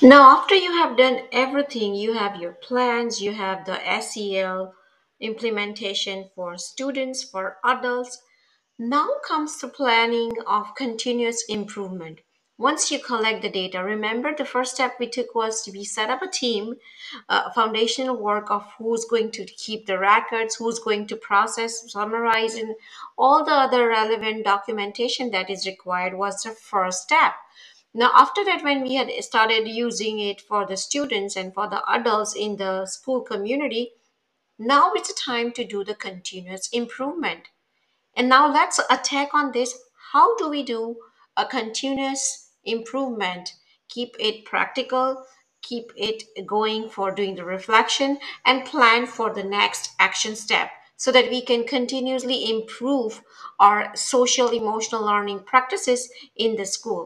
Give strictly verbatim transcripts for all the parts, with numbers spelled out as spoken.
Now, after you have done everything, you have your plans, you have the S E L implementation for students, for adults. Now comes the planning of continuous improvement. Once you collect the data, remember the first step we took was we set up a team, uh, foundational work of who's going to keep the records, who's going to process, summarize, and all the other relevant documentation that is required was the first step. Now, after that, when we had started using it for the students and for the adults in the school community, now it's time to do the continuous improvement. And now let's attack on this. How do we do a continuous improvement? Keep it practical, keep it going for doing the reflection, and plan for the next action step so that we can continuously improve our social emotional learning practices in the school.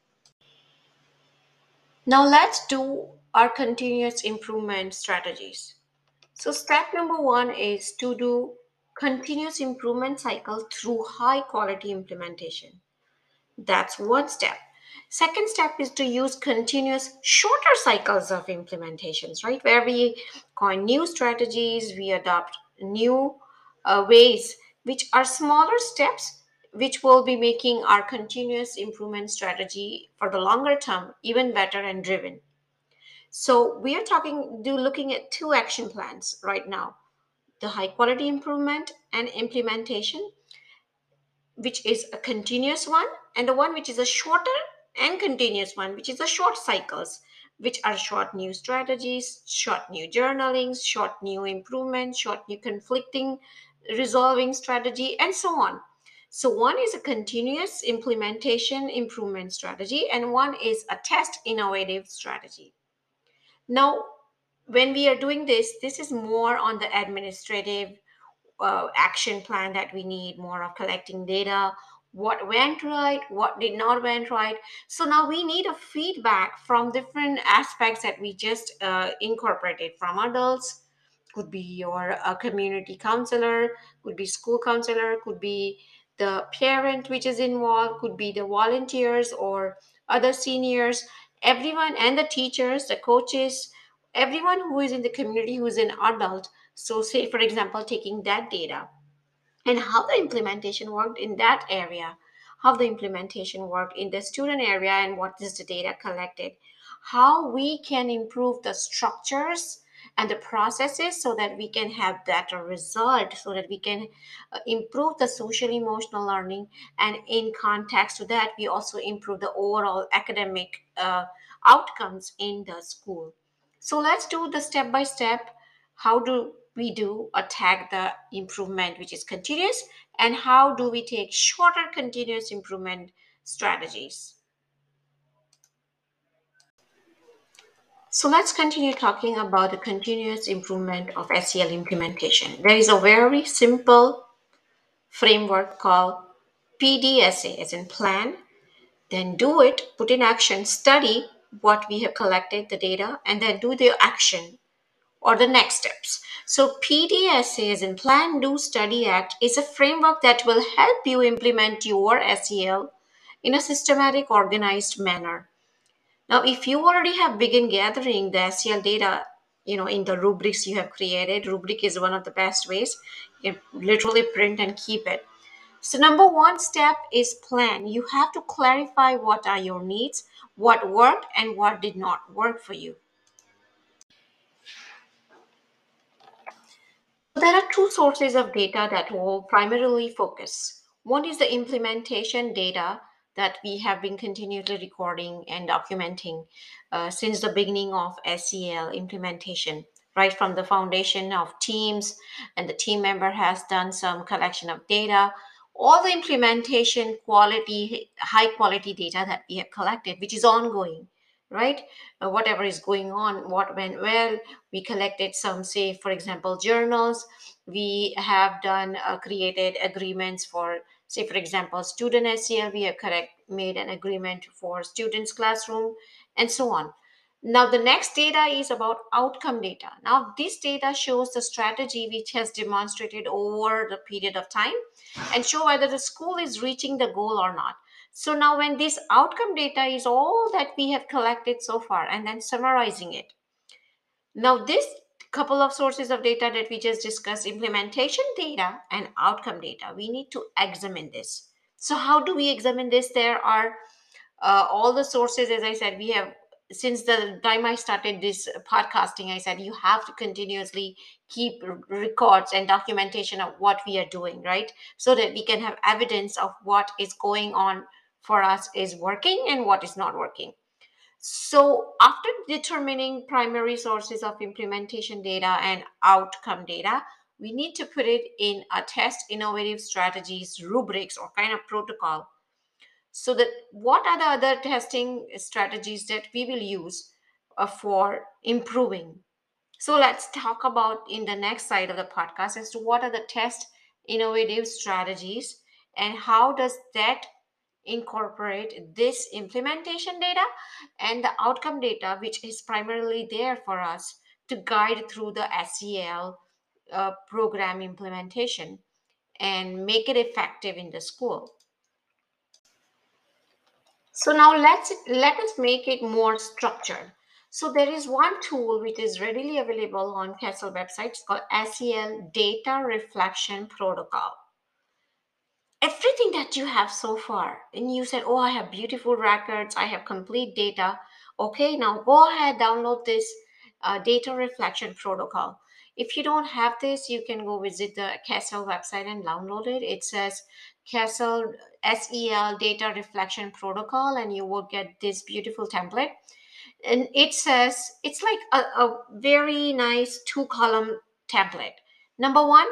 Now let's do our continuous improvement strategies. So step number one is to do continuous improvement cycle through high quality implementation. That's one step. Second step is to use continuous shorter cycles of implementations, right? Where we coin new strategies, we adopt new uh, ways, which are smaller steps, which will be making our continuous improvement strategy for the longer term even better and driven. So we are talking, do looking at two action plans right now: the high quality improvement and implementation, which is a continuous one, and the one which is a shorter and continuous one, which is a short cycles, which are short new strategies, short new journalings, short new improvement, short new conflicting resolving strategy, and so on. So one is a continuous implementation improvement strategy, and one is a test innovative strategy. Now, when we are doing this, this is more on the administrative uh, action plan that we need, more of collecting data, what went right, what did not went right. So now we need a feedback from different aspects that we just uh, incorporated from adults. Could be your uh, community counselor, could be school counselor, could be the parent which is involved, could be the volunteers or other seniors, everyone, and the teachers, the coaches, everyone who is in the community who is an adult. So say for example taking that data and how the implementation worked in that area, how the implementation worked in the student area, and what is the data collected, how we can improve the structures and the processes so that we can have better result, so that we can uh, improve the social emotional learning, and in context to that we also improve the overall academic uh, outcomes in the school. So let's do the step by step. How do we do attack the improvement which is continuous, and how do we take shorter continuous improvement strategies? So let's continue talking about the continuous improvement of S E L implementation. There is a very simple framework called P D S A, as in plan, then do it, put in action, study what we have collected, the data, and then do the action or the next steps. So P D S A, as in Plan, Do, Study, Act, is a framework that will help you implement your S E L in a systematic, organized manner. Now, if you already have begun gathering the S E L data, you know, in the rubrics you have created, rubric is one of the best ways. You can literally print and keep it. So number one step is plan. You have to clarify what are your needs, what worked and what did not work for you. There are two sources of data that will primarily focus. One is the implementation data that we have been continuously recording and documenting uh, since the beginning of S E L implementation, right from the foundation of teams, and the team member has done some collection of data. All the implementation quality, high quality data that we have collected, which is ongoing, right? Uh, whatever is going on, what went well, we collected some, say for example, journals. We have done uh, created agreements for, say for example, student S E L. We have correct made an agreement for students classroom, and so on. Now the next data is about outcome data. Now this data shows the strategy which has demonstrated over the period of time and show whether the school is reaching the goal or not. So now when this outcome data is all that we have collected so far and then summarizing it. Now this couple of sources of data that we just discussed, implementation data and outcome data, we need to examine this. So how do we examine this? There are uh, all the sources, as I said, we have, since the time I started this podcasting, I said you have to continuously keep r- records and documentation of what we are doing, right? So that we can have evidence of what is going on for us is working and what is not working. So after determining primary sources of implementation data and outcome data, we need to put it in a test innovative strategies rubrics or kind of protocol. So that what are the other testing strategies that we will use uh, for improving? So let's talk about in the next side of the podcast as to what are the test innovative strategies and how does that incorporate this implementation data and the outcome data, which is primarily there for us to guide through the S E L uh, program implementation and make it effective in the school. So now let's let us make it more structured. So there is one tool which is readily available on Castle website. It's called S E L Data Reflection Protocol. Everything that you have so far, and you said, oh, I have beautiful records, I have complete data. Okay, now go ahead, download this uh, data reflection protocol. If you don't have this, you can go visit the Castle website and download it. It says Castle S E L data reflection protocol, and you will get this beautiful template. And it says it's like a, a very nice two column template. Number one,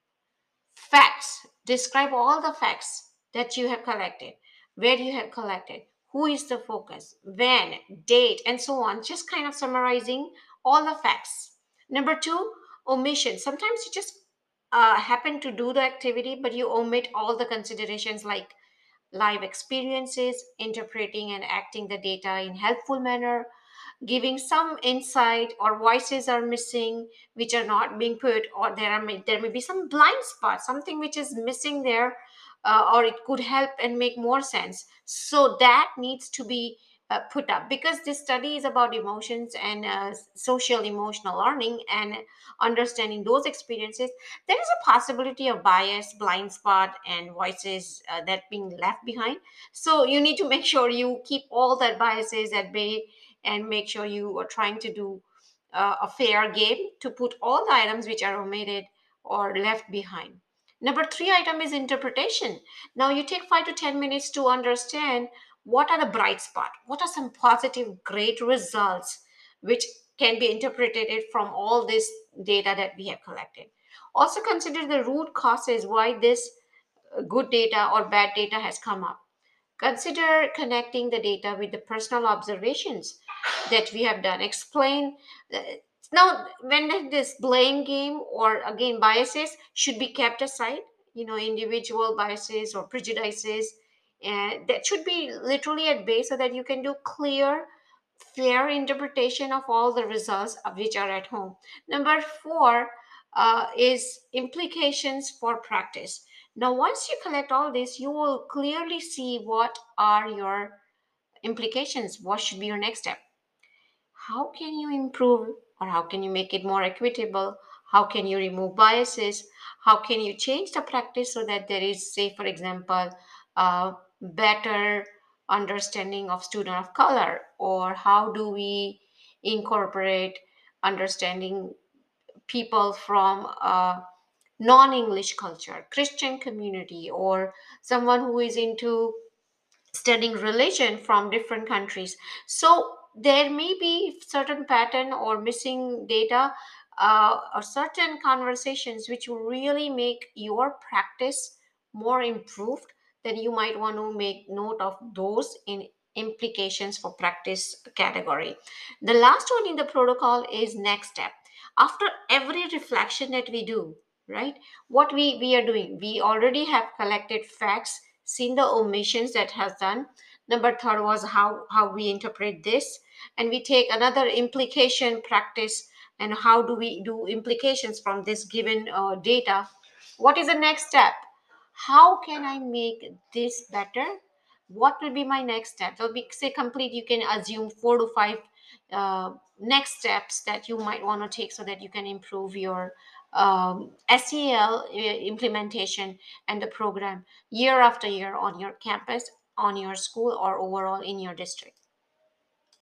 facts. Describe all the facts that you have collected, where you have collected, who is the focus, when, date, and so on. Just kind of summarizing all the facts. Number two, omission. Sometimes you just uh, happen to do the activity, but you omit all the considerations like live experiences, interpreting and acting the data in helpful manner, giving some insight, or voices are missing which are not being put, or there are may, there may be some blind spot, something which is missing there, uh, or it could help and make more sense, so that needs to be uh, put up, because this study is about emotions and uh, social emotional learning and understanding those experiences. There is a possibility of bias, blind spot, and voices uh, that being left behind. So you need to make sure you keep all that biases at bay and make sure you are trying to do uh, a fair game to put all the items which are omitted or left behind. Number three item is interpretation. Now you take five to ten minutes to understand what are the bright spot, what are some positive, great results which can be interpreted from all this data that we have collected. Also consider the root causes why this uh, good data or bad data has come up. Consider connecting the data with the personal observations that we have done. Explain. uh, Now, when this blame game or again biases should be kept aside, you know, individual biases or prejudices, and that should be literally at bay so that you can do clear, fair interpretation of all the results of which are at home. Number four uh, is implications for practice. Now, once you collect all this, you will clearly see what are your implications, what should be your next step. How can you improve, or how can you make it more equitable? How can you remove biases? How can you change the practice so that there is, say, for example, a better understanding of student of color? Or how do we incorporate understanding people from a non-English culture, Christian community, or someone who is into studying religion from different countries? So there may be certain pattern or missing data uh, or certain conversations which will really make your practice more improved. Then you might want to make note of those in implications for practice category. The last one in the protocol is next step. After every reflection that we do, right, what we we are doing, we already have collected facts, seen the omissions that has done. Number third was how how we interpret this, and we take another implication practice, and how do we do implications from this given uh, data. What is the next step? How can I make this better what will be my next step? There'll be, say, complete, you can assume four to five uh, next steps that you might want to take so that you can improve your um, SEL uh, implementation and the program year after year on your campus, on your school, or overall in your district.